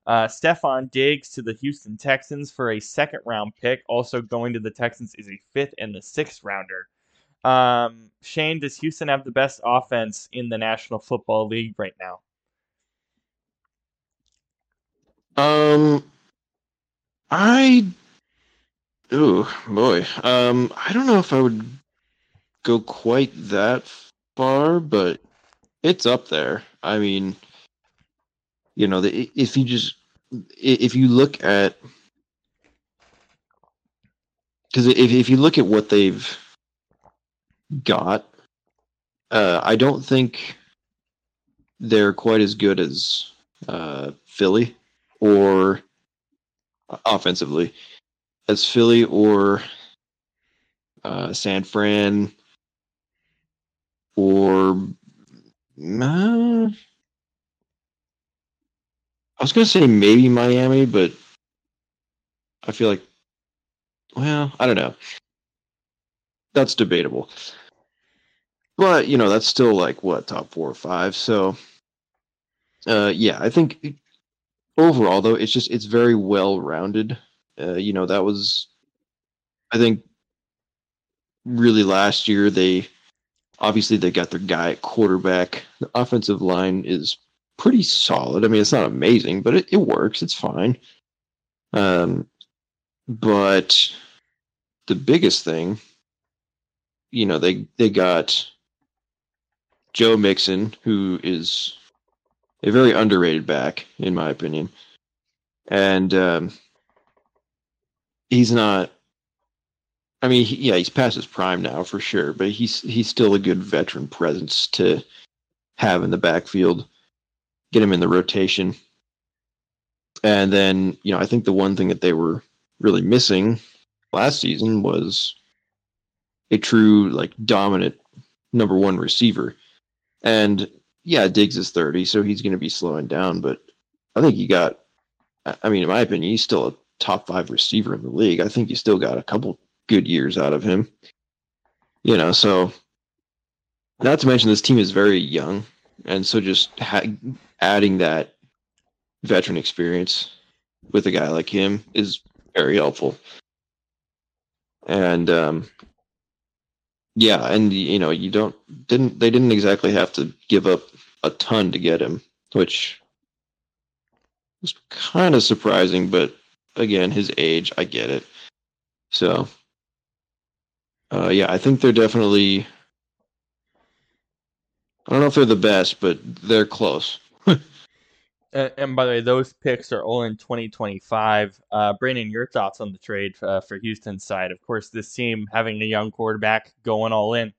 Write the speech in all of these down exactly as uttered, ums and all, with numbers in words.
Uh, Stefon Diggs to the Houston Texans for a second round pick. Also going to the Texans is a fifth and the sixth rounder. Um, Shane, does Houston have the best offense in the National Football League right now? Um, I, oh boy. Um, I don't know if I would go quite that far, but it's up there. I mean, you know, the, if you just if you look at because if if you look at what they've got, uh, I don't think they're quite as good as uh, Philly or offensively as Philly or uh, San Fran or uh, I was gonna say maybe Miami, but I feel like well, I don't know. That's debatable. But you know, that's still like what top four or five. So uh, yeah, I think overall though, it's just it's very well rounded. Uh, you know, that was I think really last year they obviously they got their guy at quarterback. The offensive line is pretty solid. I mean, it's not amazing, but it, it works. It's fine. Um, but the biggest thing, you know, they they got Joe Mixon, who is a very underrated back, in my opinion, and um, he's not. I mean, he, yeah, he's past his prime now for sure, but he's he's still a good veteran presence to have in the backfield. Get him in the rotation, and then you know, I think the one thing that they were really missing last season was a true like dominant number one receiver. And yeah, Diggs is thirty, so he's going to be slowing down. But I think you got, I mean, in my opinion, he's still a top five receiver in the league. I think you still got a couple good years out of him. You know, so not to mention this team is very young, and so just ha- adding that veteran experience with a guy like him is very helpful. And um, yeah, and you know, you don't didn't they didn't exactly have to give up a ton to get him, which was kind of surprising, but again, his age, I get it. So, uh, yeah, I think they're definitely. I don't know if they're the best, but they're close. Uh, and by the way, those picks are all in twenty twenty-five. Uh, Brandon, your thoughts on the trade uh, for Houston's side? Of course, this team having a young quarterback going all in.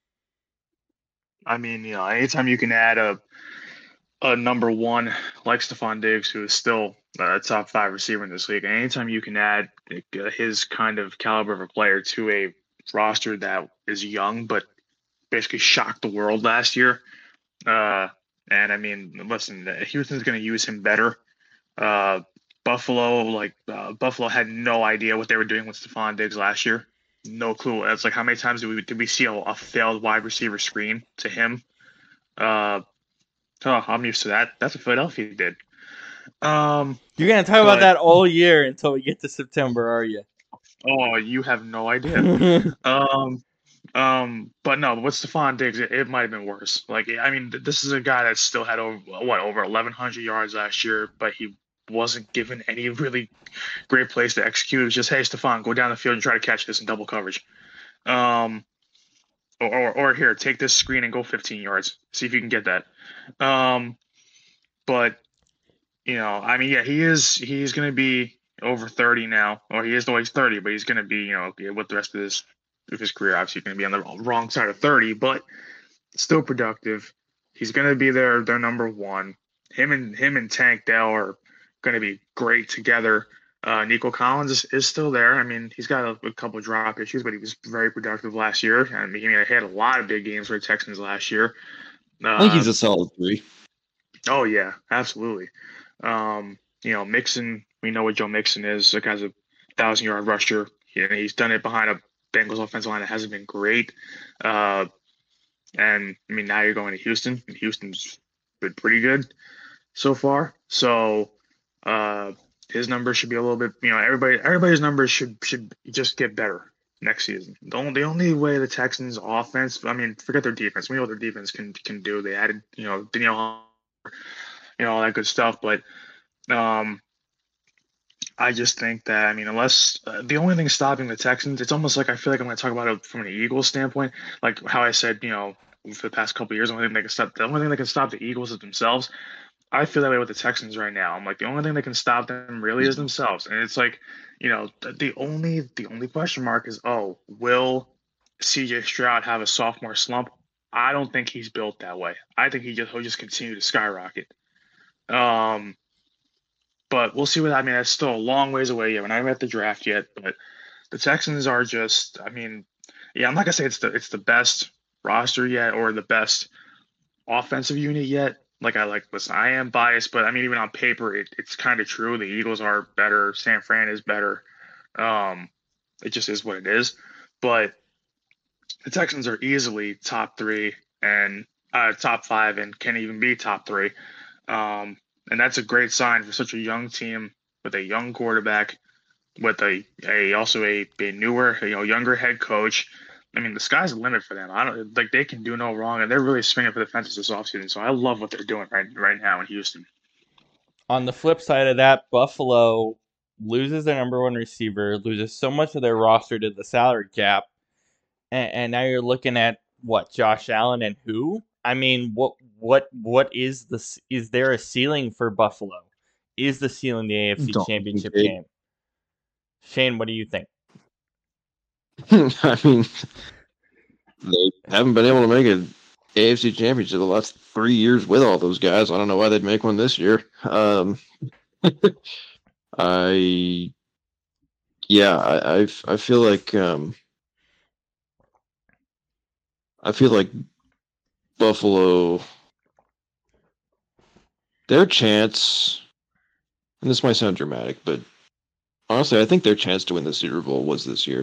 I mean, you know, anytime you can add a a number one like Stephon Diggs, who is still a top five receiver in this league, and anytime you can add uh, his kind of caliber of a player to a roster that is young but basically shocked the world last year. Uh, and I mean, listen, Houston's going to use him better. Uh, Buffalo, like uh, Buffalo, had no idea what they were doing with Stephon Diggs last year. No clue. It's like how many times did we did we see a, a failed wide receiver screen to him? Uh, oh, I'm used to that. That's what Philadelphia did. Um, You're gonna talk about but that all year until we get to September, are you? oh, you have no idea. Um, um, but no, with Stephon Diggs, it, it might have been worse. Like, I mean, this is a guy that still had over what over eleven hundred yards last year, but he wasn't given any really great plays to execute. It was just, hey, Stephon, go down the field and try to catch this in double coverage. Um, or, or, or here, take this screen and go fifteen yards. See if you can get that. Um, but you know, I mean, yeah, he is he's going to be over thirty now, or he is the way he's thirty, but he's going to be, you know, with the rest of his of his career, obviously going to be on the wrong side of thirty, but still productive. He's going to be their their number one. Him and him and Tank Dell are going to be great together. Uh, Nico Collins is, is still there. I mean, he's got a, a couple of drop issues, but he was very productive last year. I mean, he had a lot of big games for the Texans last year. I think Uh, he's a solid three. oh yeah, absolutely. Um, you know, Mixon, we know what Joe Mixon is. The guy's a thousand yard rusher. He, he's done it behind a Bengals offensive line that hasn't been great. Uh, and I mean, now you're going to Houston, and Houston's been pretty good so far. So, uh, his numbers should be a little bit, you know, everybody everybody's numbers should should just get better next season. The only the only way the Texans offense, I mean, forget their defense. We know what their defense can can do. They added, you know, Danielle, Hunter, you know, all that good stuff. But um, I just think that, I mean, unless uh, the only thing stopping the Texans, it's almost like I feel like I'm going to talk about it from an Eagles standpoint, like how I said, you know, for the past couple of years, the only thing they can stop the only thing that can stop the Eagles is themselves. I feel that way with the Texans right now. I'm like, the only thing that can stop them really is themselves. And it's like, you know, the only the only question mark is, oh, will C J Stroud have a sophomore slump? I don't think he's built that way. I think he just he'll just continue to skyrocket. Um, but we'll see what I mean. That's still a long ways away yet. We're not even at the draft yet. But the Texans are just, I mean, yeah, I'm not gonna say it's the it's the best roster yet or the best offensive unit yet. Like I like listen, I am biased, but I mean even on paper it, it's kind of true. The Eagles are better, San Fran is better. Um, it just is what it is. But the Texans are easily top three and uh, top five and can even be top three. Um, and that's a great sign for such a young team with a young quarterback, with a, a also a, a newer, you know, younger head coach. I mean, the sky's the limit for them. I don't like they can do no wrong, and they're really swinging for the fences this offseason. So I love what they're doing right right now in Houston. On the flip side of that, Buffalo loses their number one receiver, loses so much of their roster to the salary cap, and, and now you're looking at what, Josh Allen and who? I mean, what what what is the is there a ceiling for Buffalo? Is the ceiling the A F C Don't Championship think- game? Shane, what do you think? I mean, they haven't been able to make an A F C championship the last three years with all those guys. I don't know why they'd make one this year. Um, I, yeah, I, I, I feel like, um, I feel like Buffalo, their chance, and this might sound dramatic, but honestly, I think their chance to win the Super Bowl was this year.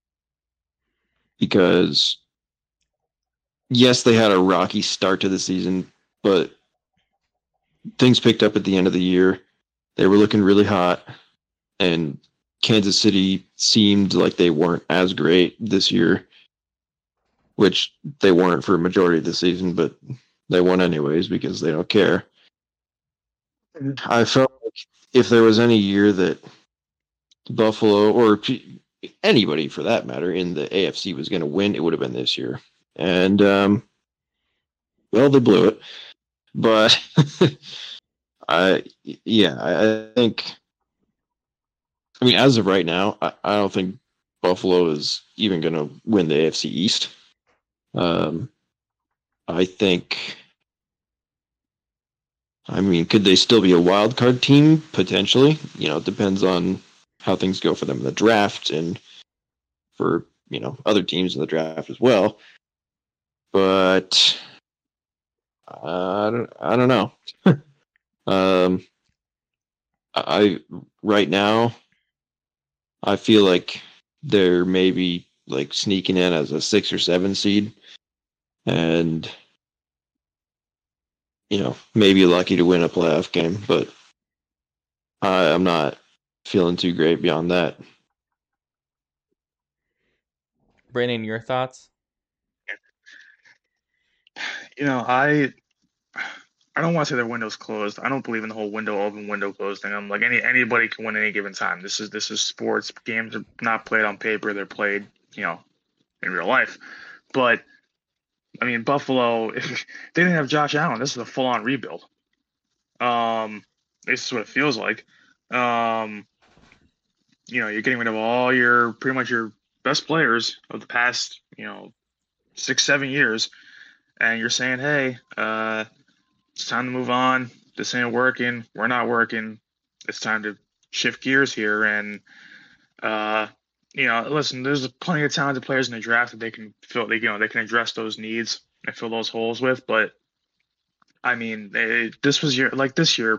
Because yes, they had a rocky start to the season, but things picked up at the end of the year. They were looking really hot, and Kansas City seemed like they weren't as great this year, which they weren't for a majority of the season, but they won anyways because they don't care. I felt like if there was any year that Buffalo, or anybody for that matter, in the A F C was going to win, it would have been this year. And, um, well, they blew it. But, I, yeah, I think, I mean, as of right now, I, I don't think Buffalo is even going to win the A F C East. Um, I think, I mean, could they still be a wild card team? Potentially. You know, it depends on how things go for them in the draft and for, you know, other teams in the draft as well. But I don't, I don't know. um, I right now, I feel like they're maybe like sneaking in as a six or seven seed, and you know, maybe lucky to win a playoff game. But I, I'm not feeling too great beyond that. Brandon, your thoughts? You know, I I don't want to say their window's closed. I don't believe in the whole window open, window closed thing. I'm like any anybody can win any given time. This is this is sports. Games are not played on paper; they're played, you know, in real life. But I mean, Buffalo, if they didn't have Josh Allen, this is a full on rebuild. Um, this is what it feels like. Um, you know, you're getting rid of all your pretty much your best players of the past, you know, six, seven years, and you're saying, hey, uh, it's time to move on. This ain't working. We're not working. It's time to shift gears here. And, uh, you know, listen, there's plenty of talented players in the draft that they can fill, they, you know, they can address those needs and fill those holes with. But, I mean, they, this was your, like this year,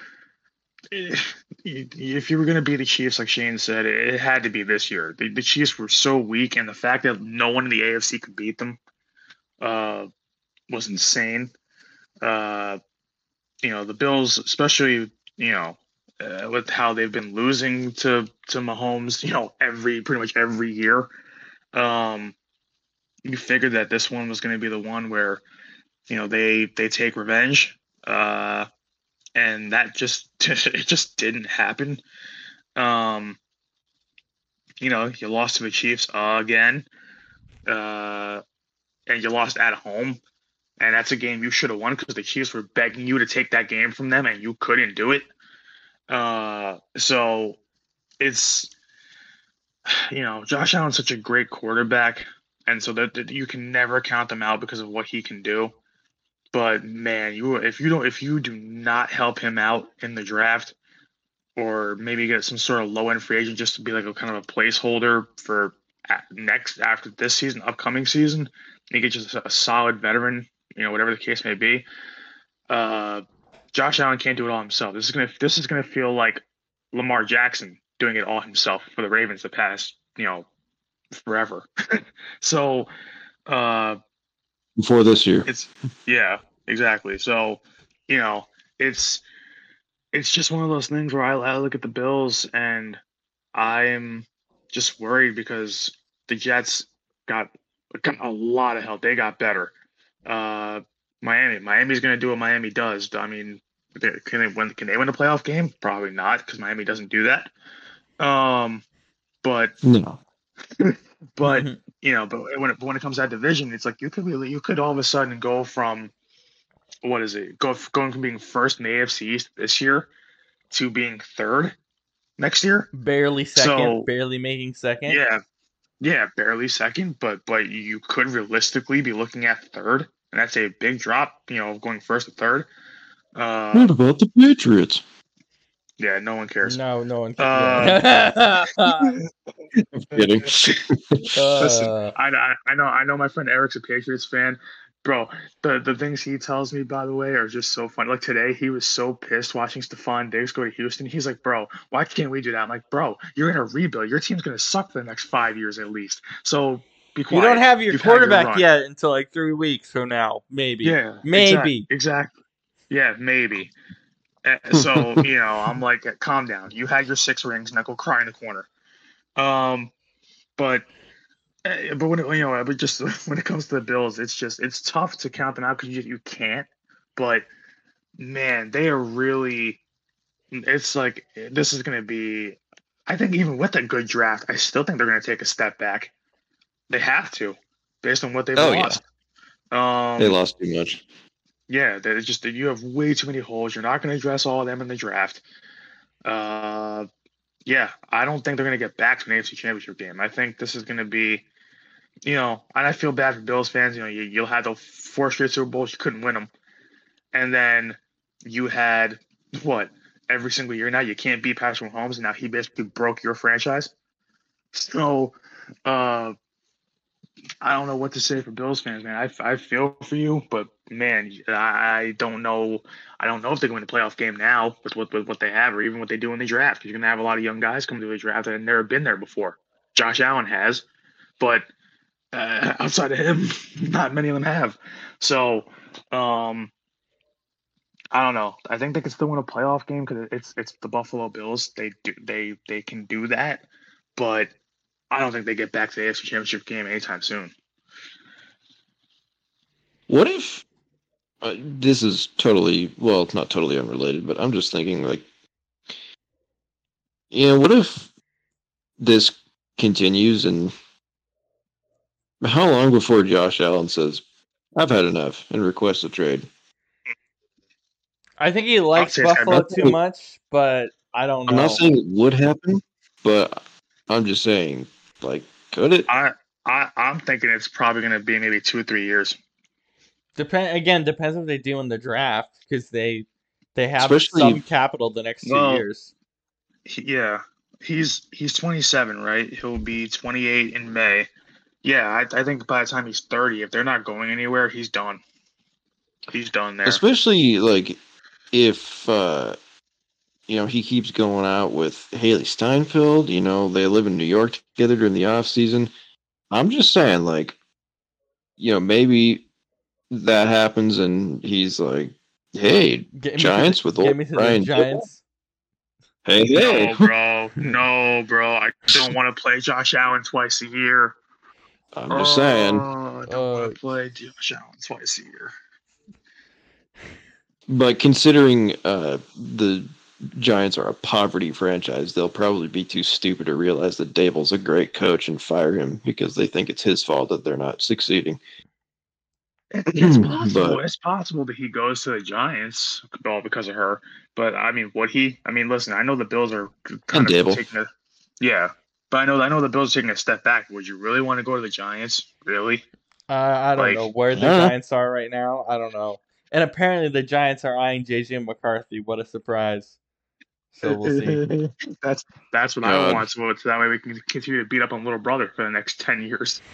if you were going to be the Chiefs, like Shane said, it had to be this year. The, the Chiefs were so weak, and the fact that no one in the A F C could beat them uh, was insane. Uh, you know, the Bills, especially, you know, uh, with how they've been losing to to Mahomes, you know, every pretty much every year. Um, you figured that this one was going to be the one where, you know, they they take revenge, uh, and that just it just didn't happen. Um, you know, you lost to the Chiefs uh, again, uh, and you lost at home, and that's a game you should have won because the Chiefs were begging you to take that game from them, and you couldn't do it. Uh, so it's, you know, Josh Allen's such a great quarterback, and so that, that you can never count them out because of what he can do. But man, you if you don't if you do not help him out in the draft, or maybe get some sort of low end free agent just to be like a kind of a placeholder for next after this season, upcoming season, you get just a solid veteran, you know, whatever the case may be. Uh, Josh Allen can't do it all himself. This is gonna this is gonna feel like Lamar Jackson doing it all himself for the Ravens the past, you know, forever. so uh Before this year. It's yeah, exactly. So, you know, it's it's just one of those things where I, I look at the Bills and I'm just worried because the Jets got got a lot of help. They got better. Uh, Miami, Miami's going to do what Miami does. I mean, they, can they win? Can they win a playoff game? Probably not, because Miami doesn't do that. Um, but no. but you know, but when it, when it comes to that division, it's like you could really you could all of a sudden go from what is it? Go going from being first in the A F C East this year to being third next year. Barely second, So, barely making second. Yeah, yeah, barely second, but but you could realistically be looking at third, and that's a big drop. You know, going first to third. Uh, what about the Patriots? Yeah, no one cares. No, no one Uh, cares. I'm kidding. Listen, Uh, I, I I know I know my friend Eric's a Patriots fan, bro. The the things he tells me, by the way, are just so funny. Like today, he was so pissed watching Stephon Diggs go to Houston. He's like, bro, why can't we do that? I'm like, bro, you're in a rebuild. Your team's gonna suck for the next five years at least. So be you quiet. don't have your You've had your quarterback run. yet until like three weeks from now, maybe. Yeah, maybe. Exactly. exactly. Yeah, maybe. Uh, so you know, I'm like, calm down. You had your six rings. Now go cry in the corner. Um, but. Uh, But when it, you know, but just when it comes to the Bills, it's just it's tough to count them out because you you can't. But man, they are really. It's like this is going to be. I think even with a good draft, I still think they're going to take a step back. They have to, based on what they've Oh, yeah. lost. Um, They lost too much. Yeah, it's just that you have way too many holes. You're not going to address all of them in the draft. Uh, yeah, I don't think they're going to get back to an A F C Championship game. I think this is going to be. You know, and I feel bad for Bills fans. You know, you, you'll have the four straight Super Bowls, you couldn't win them. And then you had, what, every single year now, you can't beat Patrick Mahomes, and now he basically broke your franchise. So, uh, I don't know what to say for Bills fans, man. I, I feel for you, but, man, I don't know. I don't know if they're going to win the playoff game now with, with, with what they have or even what they do in the draft. Because you're going to have a lot of young guys come to the draft that have never been there before. Josh Allen has, but – Uh, outside of him, not many of them have. So, um, I don't know. I think they can still win a playoff game because it's it's the Buffalo Bills. They do they they can do that, but I don't think they get back to the A F C Championship game anytime soon. What if uh, this is totally well, it's not totally unrelated, but I'm just thinking like, you know, what if this continues and how long before Josh Allen says, "I've had enough" and requests a trade? I think he likes say it's Buffalo gotta be- too much, but I don't know. I'm not saying it would happen, but I'm just saying, like, could it? I I I'm thinking it's probably going to be maybe two or three years. Depend again. Depends what they do in the draft because they they have Especially- some capital the next two Well, years. He, yeah, he's he's twenty-seven, right? He'll be twenty-eight in May. Yeah, I, I think by the time he's thirty, if they're not going anywhere, he's done. He's done there. Especially like if uh, you know he keeps going out with Haley Steinfeld. You know they live in New York together during the off season. I'm just saying, like, you know, maybe that happens and he's like, "Hey, Get me to Giants the- with get old me to Brian the Dibble? Giants. Hey, hey. No, bro. No, bro. I don't want to play Josh Allen twice a year. I'm just saying. Oh, I don't Uh, want to play Josh Allen twice a year. But considering uh, the Giants are a poverty franchise, they'll probably be too stupid to realize that Dable's a great coach and fire him because they think it's his fault that they're not succeeding. It's possible. But It's possible that he goes to the Giants all because of her. But I mean, would he? I mean, listen. I know the Bills are kind And of Dable. taking a yeah, but I know I know the Bills are taking a step back. Would you really want to go to the Giants? Really? Uh, I don't Like- know where the Huh? Giants are right now. I don't know. And apparently the Giants are eyeing J J McCarthy. What a surprise. So we'll see. that's that's what God. I want. So, so that way we can continue to beat up on little brother for the next ten years.